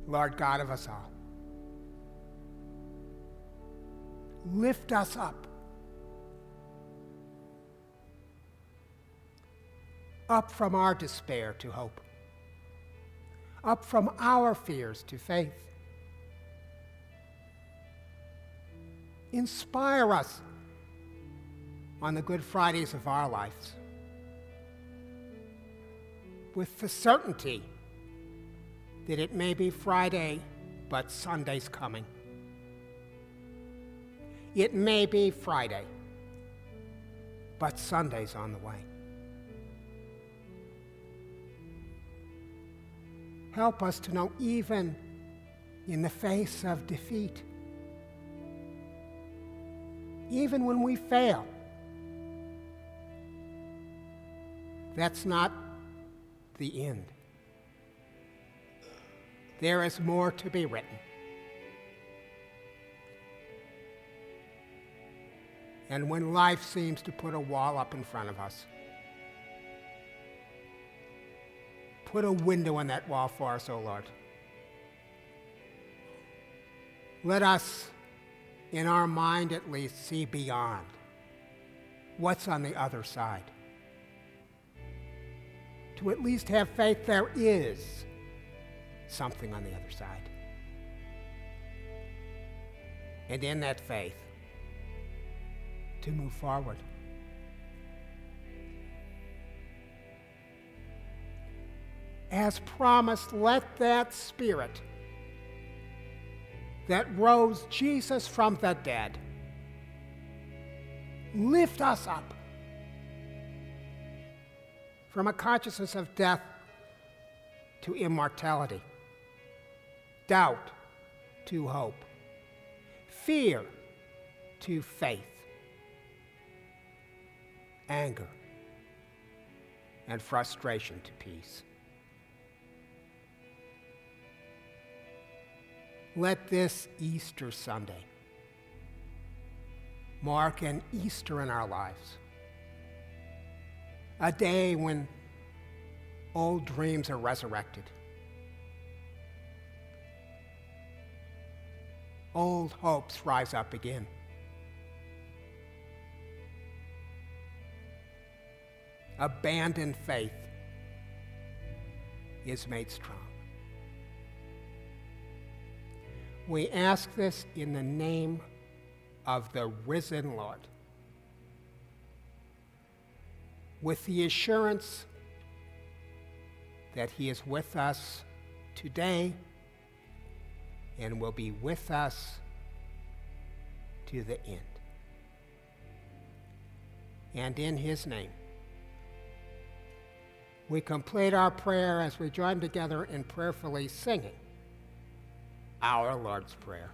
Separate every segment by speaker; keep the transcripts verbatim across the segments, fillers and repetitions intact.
Speaker 1: Lord God of us all, lift us up, up from our despair to hope, up from our fears to faith. Inspire us on the Good Fridays of our lives with the certainty that it may be Friday, but Sunday's coming. It may be Friday, but Sunday's on the way. Help us to know even in the face of defeat, even when we fail, that's not the end. There is more to be written. And when life seems to put a wall up in front of us, put a window in that wall for us, O Lord. Let us, in our mind at least, see beyond what's on the other side. To at least have faith there is something on the other side. And in that faith, to move forward. As promised, let that Spirit that rose Jesus from the dead lift us up from a consciousness of death to immortality, doubt to hope, fear to faith, anger and frustration to peace. Let this Easter Sunday mark an Easter in our lives, a day when old dreams are resurrected, old hopes rise up again, abandoned faith is made strong. We ask this in the name of the risen Lord, with the assurance that he is with us today and will be with us to the end. And in his name, we complete our prayer as we join together in prayerfully singing our Lord's Prayer.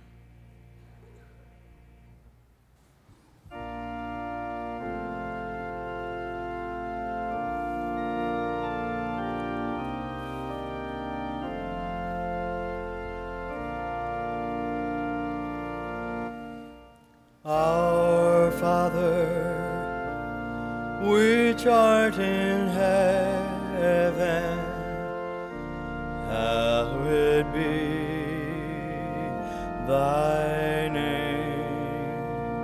Speaker 2: Our Father, which art in heaven, hallowed be thy name.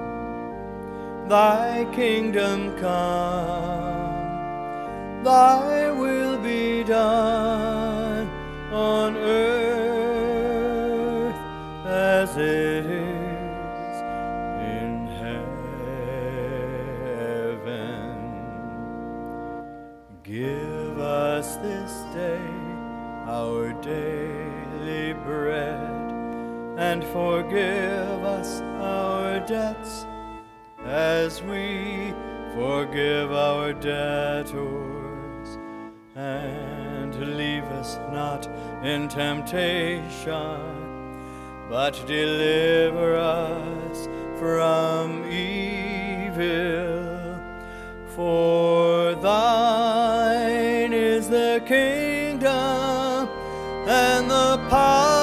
Speaker 2: Thy kingdom come, thy will be done on earth as it is in heaven. Give us this day our daily bread, and forgive us our debts as we forgive our debtors. And leave us not in temptation, but deliver us from evil. For thine is the kingdom and the power